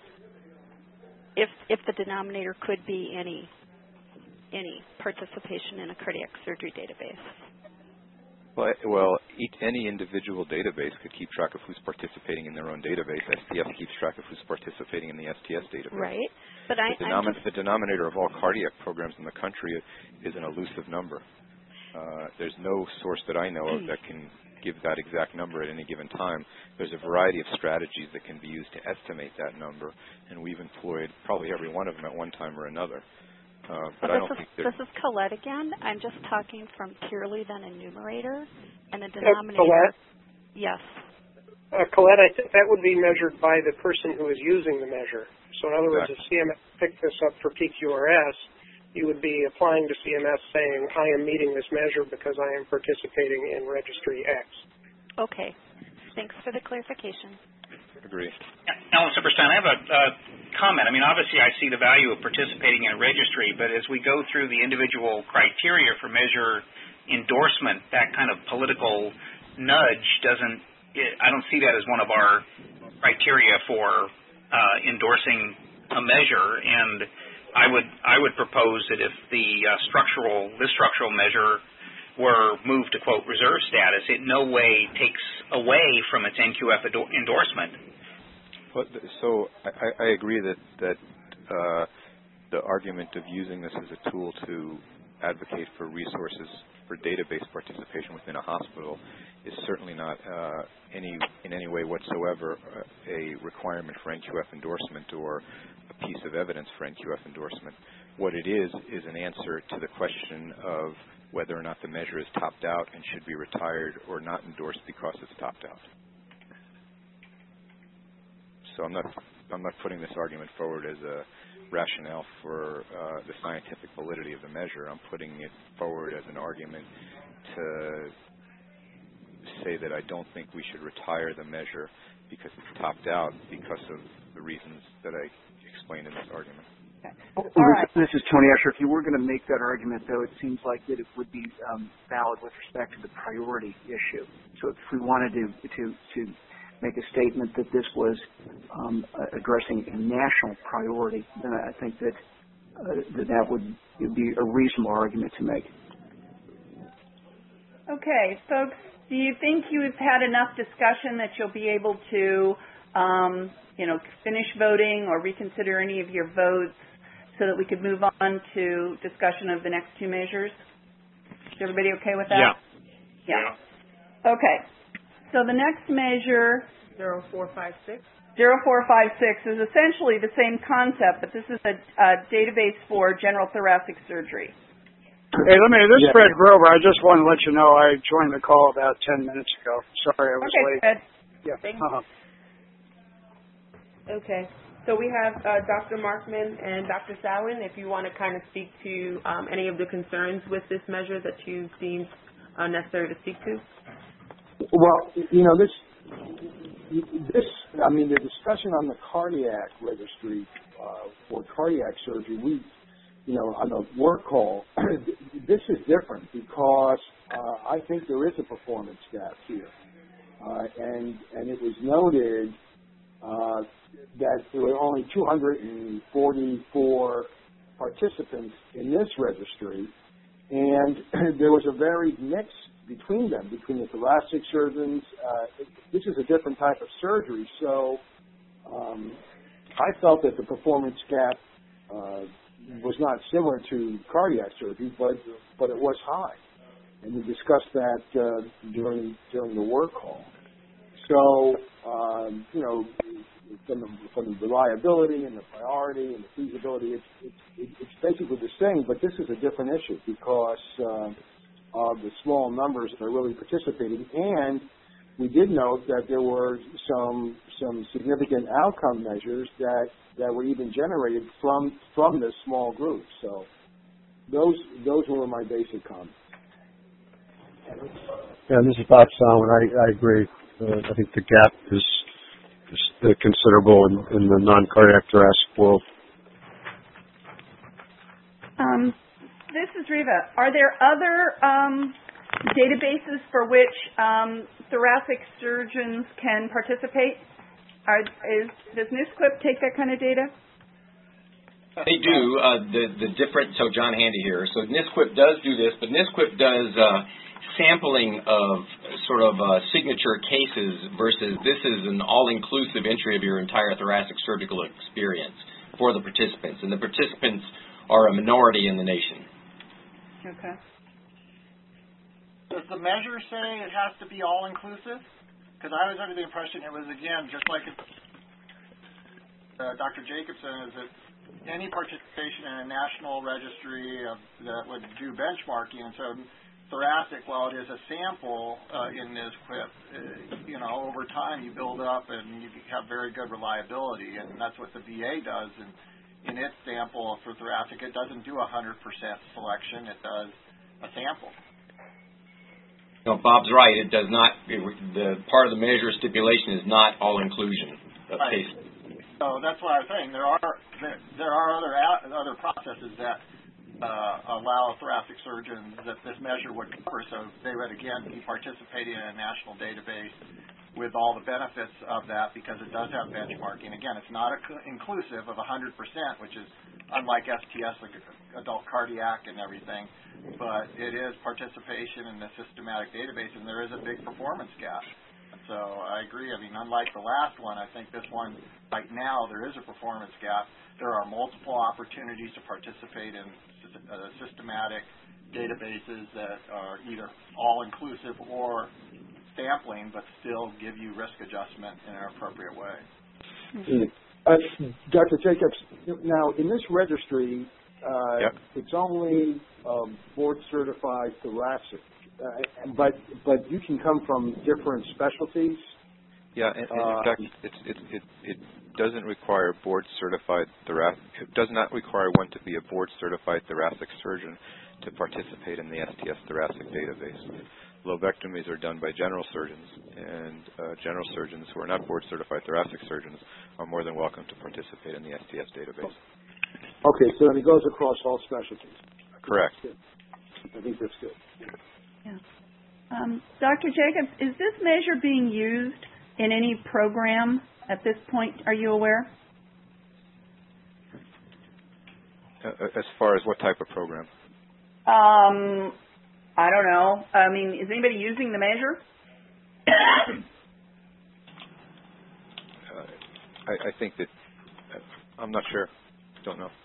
If if the denominator could be any any participation in a cardiac surgery database. Well, well each, any individual database could keep track of who's participating in their own database. S T S keeps track of who's participating in the S T S database. Right. But I, the, denomin- just... the denominator of all cardiac programs in the country is an elusive number. Uh, there's no source that I know of that can give that exact number at any given time. There's a variety of strategies that can be used to estimate that number, and we've employed probably every one of them at one time or another. Uh, but well, I don't is, think this is Colette again. I'm just talking from purely then a numerator and a denominator. Colette? Yes. Uh, Colette, I think that would be measured by the person who is using the measure. So in other words, if C M S picked this up for P Q R S, you would be applying to C M S saying, I am meeting this measure because I am participating in registry X. Okay. Thanks for the clarification. Agree. Alan Silverstein, I have a uh, comment. I mean, obviously I see the value of participating in a registry, but as we go through the individual criteria for measure endorsement, that kind of political nudge doesn't, I don't see that as one of our criteria for uh, endorsing a measure, and I would I would propose that if the uh, structural this structural measure were moved to quote reserve status, it no way takes away from its N Q F endorsement. Well, so I, I agree that that uh, the argument of using this as a tool to advocate for resources for database participation within a hospital is certainly not uh, any in any way whatsoever a requirement for N Q F endorsement or a piece of evidence for N Q F endorsement. What it is is an answer to the question of whether or not the measure is topped out and should be retired or not endorsed because it's topped out. So I'm not I'm not putting this argument forward as a rationale for uh, the scientific validity of the measure. I'm putting it forward as an argument to say that I don't think we should retire the measure because it's topped out because of the reasons that I explained in this argument. Okay. All right. This is Tony Escher. If you were going to make that argument, though, it seems like that it would be um, valid with respect to the priority issue. So if we wanted to to, to make a statement that this was um, addressing a national priority, then I think that uh, that, that would be a reasonable argument to make. Okay, folks, do you think you've had enough discussion that you'll be able to, um, you know, finish voting or reconsider any of your votes so that we could move on to discussion of the next two measures? Is everybody okay with that? Yeah. Yeah. Okay. So the next measure, zero four five six zero four five six, is essentially the same concept, but this is a, a database for general thoracic surgery. Hey, let me, this is Yeah. Fred Grover. I just want to let you know I joined the call about ten minutes ago. Sorry I was Okay, late. Fred. Yeah. Thank uh-huh. you. Okay. So we have uh, Doctor Markman and Doctor Sawin, if you want to kind of speak to um, any of the concerns with this measure that you deemed uh, necessary to speak to. Well, you know, this, this, I mean, the discussion on the cardiac registry uh, for cardiac surgery, we, you know, on the work call, this is different because uh, I think there is a performance gap here. Uh, and, and it was noted uh, that there were only two hundred forty-four participants in this registry, and there was a varied mix between them, between the thoracic surgeons. Uh, this is a different type of surgery, so um, I felt that the performance gap uh, was not similar to cardiac surgery, but but it was high, and we discussed that uh, during during the work call. So um, you know, from the, from the reliability and the priority and the feasibility, it's it's, it's basically the same, but this is a different issue because. Uh, of the small numbers that are really participating, and we did note that there were some some significant outcome measures that, that were even generated from from this small group. So those those were my basic comments. Yeah, this is Bob Solomon. I, I agree. Uh, I think the gap is, is considerable in, in the non-cardiac thoracic world. Um, This is Riva. Are there other um, databases for which um, thoracic surgeons can participate? Are, is, does NISQIP take that kind of data? They do. Uh, the the different. So John Handy here. So NISQIP does do this, but NISQIP does uh, sampling of sort of uh, signature cases versus this is an all-inclusive entry of your entire thoracic surgical experience for the participants, and the participants are a minority in the nation. Okay. Does the measure say it has to be all-inclusive? Because I was under the impression it was, again, just like uh, Doctor Jacobson, is that any participation in a national registry of, that would do benchmarking, and so thoracic, while it is a sample uh, in this Q I P, uh, you know, over time you build up and you have very good reliability, and that's what the V A does. And in its sample for thoracic, it doesn't do one hundred percent selection; it does a sample. No, Bob's right. It does not. It, the part of the measure stipulation is not all inclusion of Right. cases. So that's what I was saying. There are there, there are other other processes that uh, allow thoracic surgeons that this measure would cover. So they would again be participating in a national database with all the benefits of that because it does have benchmarking. Again, it's not a, inclusive of one hundred percent, which is unlike S T S, like adult cardiac and everything. But it is participation in the systematic database, and there is a big performance gap. So I agree. I mean, unlike the last one, I think this one, right now, there is a performance gap. There are multiple opportunities to participate in uh, systematic databases that are either all-inclusive or sampling, but still give you risk adjustment in an appropriate way. Uh, Doctor Jacobs, now in this registry, uh, yep. it's only um, board-certified thoracic. Uh, but but you can come from different specialties. Yeah, and, and uh, in fact, it, it it it doesn't require board certified thoracic. It does not require one to be a board certified thoracic surgeon to participate in the S T S thoracic database. Lobectomies are done by general surgeons, and uh, general surgeons who are not board certified thoracic surgeons are more than welcome to participate in the S T S database. Okay, so then it goes across all specialties. Correct. I think that's good. Yeah. Um, Doctor Jacobs, is this measure being used in any program at this point? Are you aware? Uh, as far as what type of program? Um, I don't know. I mean, is anybody using the measure? uh, I, I think that uh, I'm not sure. Don't know.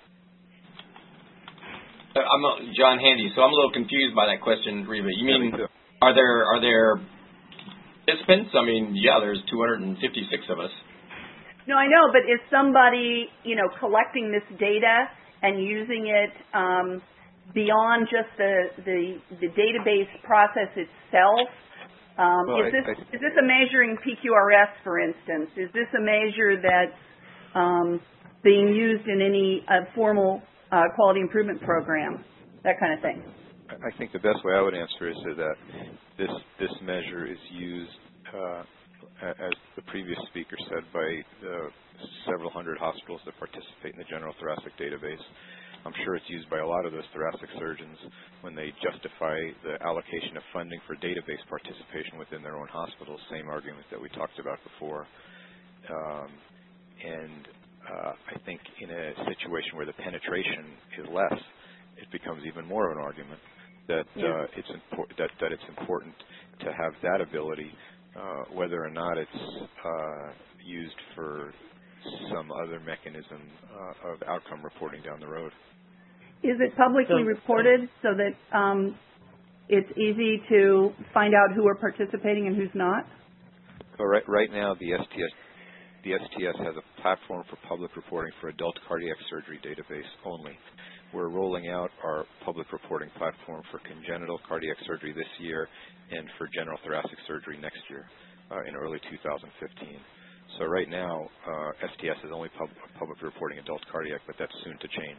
I'm a, John Handy, so I'm a little confused by that question, Reva. You mean Yeah, me are there are there participants? I mean, yeah, there's two hundred fifty-six of us. No, I know, but is somebody, you know, collecting this data and using it um, beyond just the, the the database process itself? Um, well, is I, this I, is this a measuring P Q R S, for instance? Is this a measure that's um, being used in any uh, formal Uh, quality improvement program, that kind of thing? I think the best way I would answer is that this this measure is used, uh, as the previous speaker said, by uh, several hundred hospitals that participate in the general thoracic database. I'm sure it's used by a lot of those thoracic surgeons when they justify the allocation of funding for database participation within their own hospitals, same argument that we talked about before. Um, and Uh, I think in a situation where the penetration is less, it becomes even more of an argument that yeah. uh, it's impor- that that it's important to have that ability, uh, whether or not it's uh, used for some other mechanism uh, of outcome reporting down the road. Is it publicly so, reported so that um, it's easy to find out who are participating and who's not? So right right now the S T S. The S T S has a platform for public reporting for adult cardiac surgery database only. We're rolling out our public reporting platform for congenital cardiac surgery this year and for general thoracic surgery next year uh, in early two thousand fifteen. So right now, uh, S T S is only pub- public reporting adult cardiac, but that's soon to change.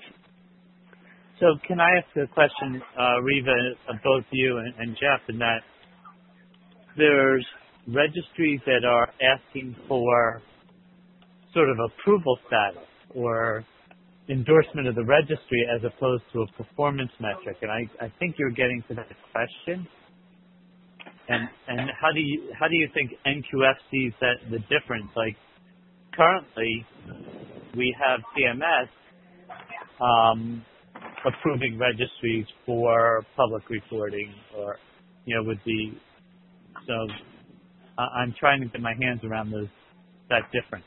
So can I ask a question, uh, Reva, of both you and, and Jeff, in that there's registries that are asking for sort of approval status or endorsement of the registry as opposed to a performance metric, and I, I think you're getting to that question. And and how do you how do you think N Q F sees that the difference? Like currently, we have C M S um, approving registries for public reporting, or you know, would be so. Uh, I'm trying to get my hands around those that difference.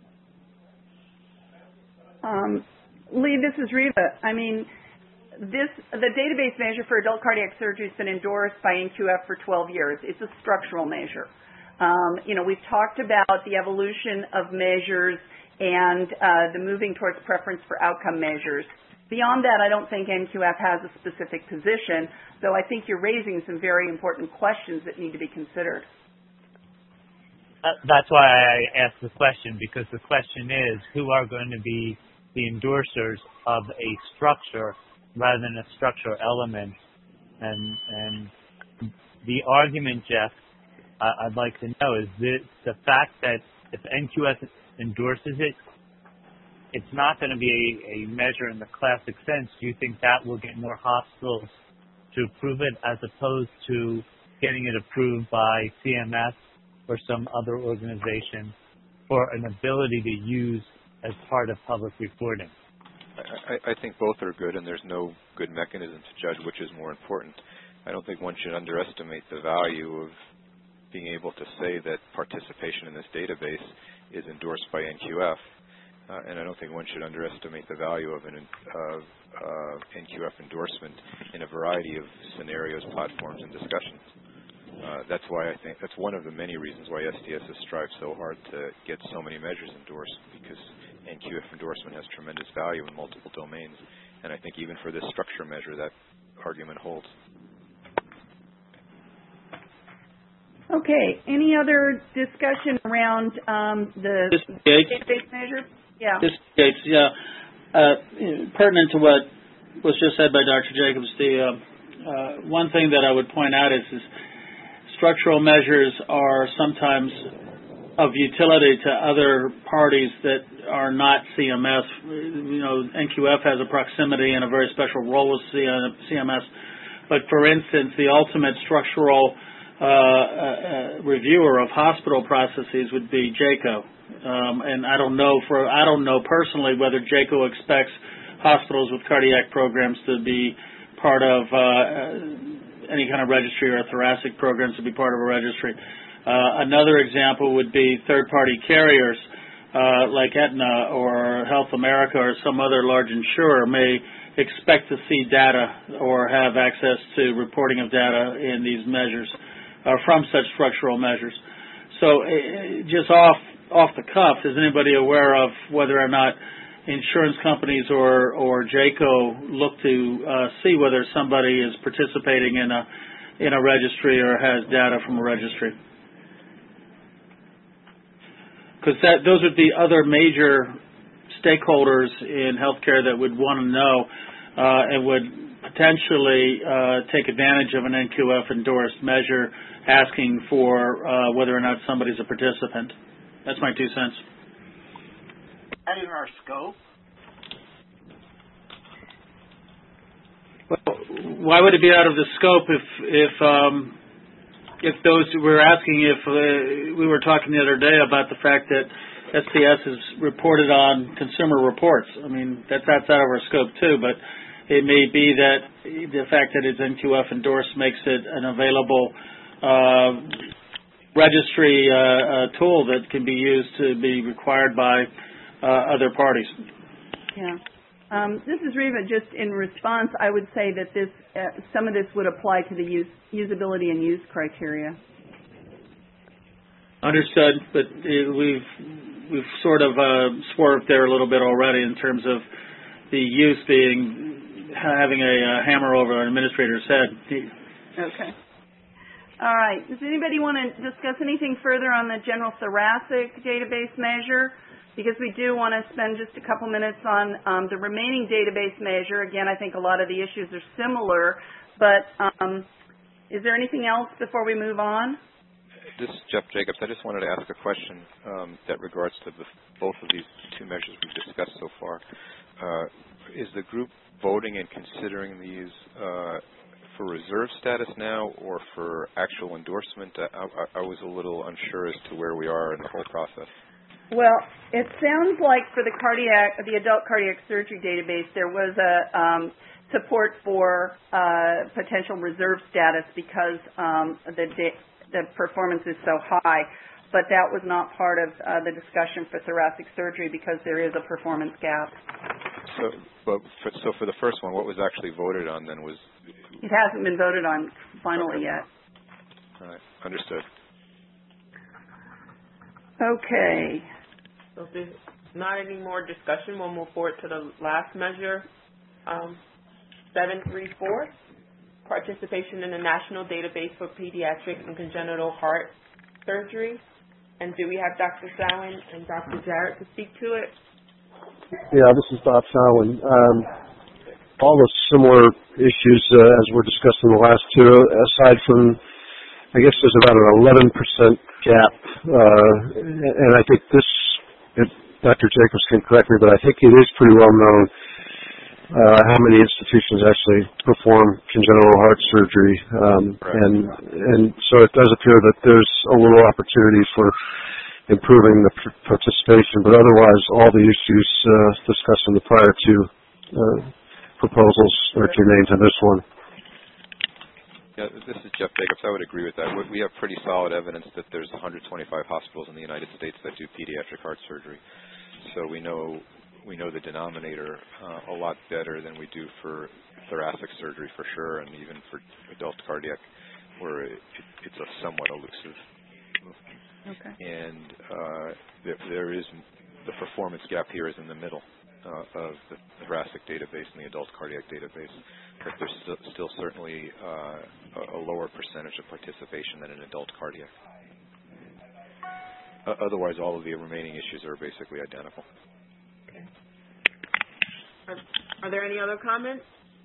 Um, Lee, this is Reva. I mean, this the database measure for adult cardiac surgery has been endorsed by N Q F for twelve years. It's a structural measure. Um, you know, we've talked about the evolution of measures and uh, the moving towards preference for outcome measures. Beyond that, I don't think N Q F has a specific position, though I think you're raising some very important questions that need to be considered. Uh, that's why I asked the question, because the question is, who are going to be the endorsers of a structure rather than a structural element? And, and the argument, Jeff, uh, I'd like to know is the, the fact that if N Q F endorses it, it's not going to be a, a measure in the classic sense. Do you think that will get more hospitals to approve it as opposed to getting it approved by C M S or some other organization for an ability to use as part of public reporting? I, I think both are good, and there's no good mechanism to judge which is more important. I don't think one should underestimate the value of being able to say that participation in this database is endorsed by N Q F. Uh, and I don't think one should underestimate the value of an uh, uh, N Q F endorsement in a variety of scenarios, platforms, and discussions. Uh, that's why I think that's one of the many reasons why S T S has strived so hard to get so many measures endorsed, because N Q F endorsement has tremendous value in multiple domains. And I think even for this structure measure, that argument holds. Okay. Any other discussion around um, the database measure? Yeah. This Gates, yeah. Uh, pertinent to what was just said by Doctor Jacobs, the uh, uh, one thing that I would point out is, is structural measures are sometimes of utility to other parties that are not C M S. You know, N Q F has a proximity and a very special role with C M S. But for instance, the ultimate structural uh, uh, reviewer of hospital processes would be JCAHO. Um, and I don't know for I don't know personally whether JCAHO expects hospitals with cardiac programs to be part of uh, any kind of registry, or thoracic programs to be part of a registry. Uh, another example would be third-party carriers uh, like Aetna or Health America or some other large insurer may expect to see data or have access to reporting of data in these measures uh, from such structural measures. So uh, just off off the cuff, is anybody aware of whether or not insurance companies or, or JCAHO look to uh, see whether somebody is participating in a in a registry or has data from a registry? Because that those would be other major stakeholders in healthcare that would want to know uh, and would potentially uh, take advantage of an N Q F endorsed measure, asking for uh, whether or not somebody's a participant. That's my two cents. That in our scope? Well, why would it be out of the scope if if um, if those we're asking if uh, we were talking the other day about the fact that S T S is reported on consumer reports? I mean, that that's out of our scope too, but it may be that the fact that it's N Q F endorsed makes it an available uh, registry uh, uh, tool that can be used to be required by uh, other parties. Yeah. Um, this is Riva. Just in response, I would say that this uh, some of this would apply to the use, usability and use criteria. Understood, but uh, we've we've sort of uh, swerved there a little bit already in terms of the use being having a uh, hammer over an administrator's head. Okay. All right. Does anybody want to discuss anything further on the general thoracic database measure? Because we do want to spend just a couple minutes on um, the remaining database measure. Again, I think a lot of the issues are similar, but um, is there anything else before we move on? This is Jeff Jacobs. I just wanted to ask a question um, that regards to the, both of these two measures we've discussed so far. Uh, is the group voting and considering these uh, for reserve status now or for actual endorsement? I, I, I was a little unsure as to where we are in the whole process. Well, it sounds like for the cardiac, the adult cardiac surgery database, there was a um, support for uh, potential reserve status because um, the the performance is so high. But that was not part of uh, the discussion for thoracic surgery because there is a performance gap. So, but for, so for the first one, what was actually voted on then was? It hasn't been voted on finally okay. yet. All right, understood. Okay. So if there's not any more discussion, we'll move forward to the last measure. Um, seven three four, participation in the National Database for Pediatric and Congenital Heart Surgery. And do we have Doctor Samhain and Doctor Jarrett to speak to it? Yeah, this is Bob Samhain. Um, all the similar issues uh, as were discussed in the last two, aside from, I guess there's about an eleven percent gap, uh, and I think this, if Doctor Jacobs can correct me, but I think it is pretty well known uh, how many institutions actually perform congenital heart surgery, um, right. and and so it does appear that there's a little opportunity for improving the participation, but otherwise all the issues uh, discussed in the prior two uh, proposals are germane to this one. Yeah, this is Jeff Jacobs. I would agree with that. We have pretty solid evidence that there's one hundred twenty-five hospitals in the United States that do pediatric heart surgery. So we know we know the denominator uh, a lot better than we do for thoracic surgery for sure, and even for adult cardiac, where it, it's a somewhat elusive. Okay. And uh, there, there is the performance gap here is in the middle uh, of the thoracic database and the adult cardiac database. But there's st- still certainly uh, a, a lower percentage of participation than in adult cardiac. Uh, otherwise, all of the remaining issues are basically identical. Okay. Are, are there any other comments?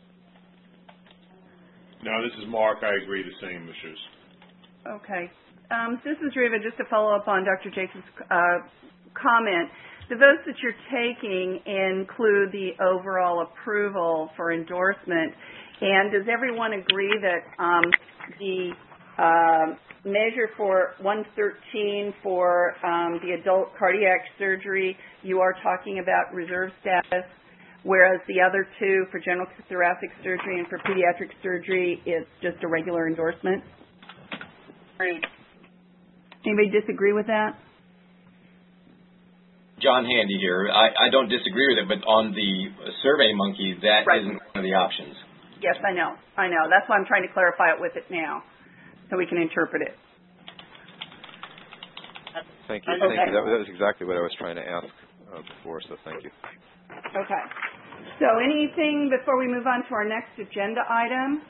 No, this is Mark. I agree, the same issues. Okay. Um, this is Riva, just to follow up on Doctor Jacobs' uh, comment. The votes that you're taking include the overall approval for endorsement. And does everyone agree that um, the uh, measure for one thirteen for um, the adult cardiac surgery, you are talking about reserve status, whereas the other two for general thoracic surgery and for pediatric surgery, it's just a regular endorsement? Right. Anybody disagree with that? John Handy here. I, I don't disagree with it, but on the Survey Monkey, that right. isn't one of the options. Yes, I know. I know. That's why I'm trying to clarify it with it now, so we can interpret it. Thank you. Okay. Thank you. That, that was exactly what I was trying to ask uh, before, so thank you. Okay. So anything before we move on to our next agenda item?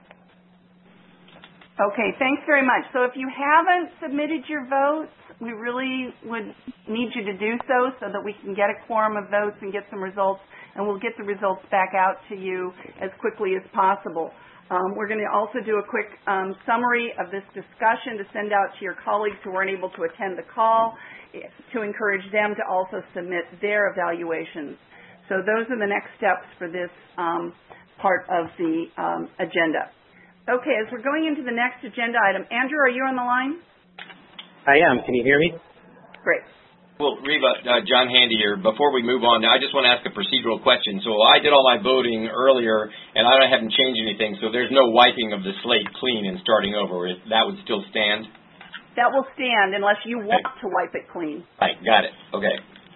Okay, thanks very much. So if you haven't submitted your votes, we really would need you to do so so that we can get a quorum of votes and get some results, and we'll get the results back out to you as quickly as possible. Um, we're going to also do a quick um, summary of this discussion to send out to your colleagues who weren't able to attend the call to encourage them to also submit their evaluations. So those are the next steps for this um, part of the um, agenda. Okay, as we're going into the next agenda item, Andrew, are you on the line? I am. Can you hear me? Great. Well, Reva, uh, John Handy here. Before we move on, I just want to ask a procedural question. So I did all my voting earlier, and I haven't changed anything, so there's no wiping of the slate clean and starting over. That would still stand? That will stand unless you want to wipe it clean. Right, got it. Okay.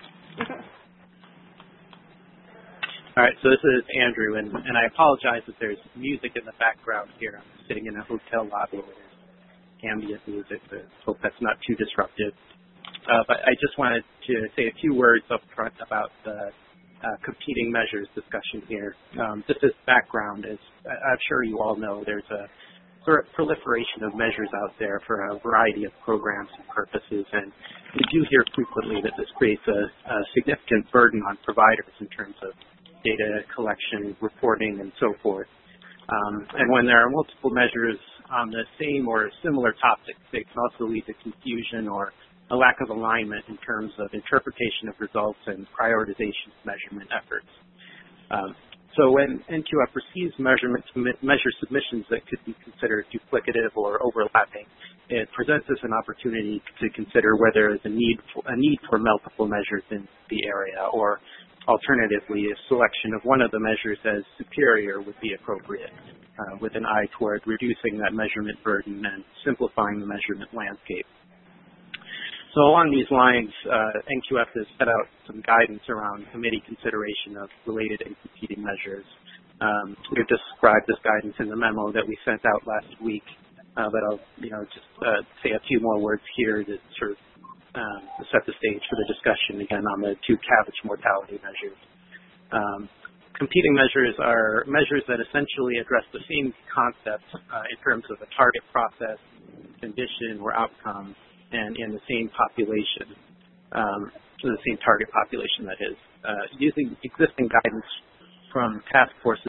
All right, so this is Andrew, and, and I apologize if there's music in the background here. I'm sitting in a hotel lobby where there's ambient music, but I hope that's not too disruptive. Uh, but I just wanted to say a few words up front about the uh, competing measures discussion here. Um, just as background, as I'm sure you all know, there's a proliferation of measures out there for a variety of programs and purposes, and we do hear frequently that this creates a, a significant burden on providers in terms of data collection, reporting, and so forth. Um, and when there are multiple measures on the same or similar topics, they can also lead to confusion or a lack of alignment in terms of interpretation of results and prioritization of measurement efforts. Um, so when N Q F receives measurement measure submissions that could be considered duplicative or overlapping, it presents us an opportunity to consider whether there's a need for, a need for multiple measures in the area, or alternatively, a selection of one of the measures as superior would be appropriate, uh, with an eye toward reducing that measurement burden and simplifying the measurement landscape. So along these lines, uh, N Q F has set out some guidance around committee consideration of related and competing measures. Um, we've described this guidance in the memo that we sent out last week, uh, but I'll you know just uh, say a few more words here to sort of Um, to set the stage for the discussion again on the two C A B G mortality measures. Um, competing measures are measures that essentially address the same concepts uh, in terms of a target process, condition, or outcome, and in the same population, um, the same target population, that is, uh, using existing guidance from task forces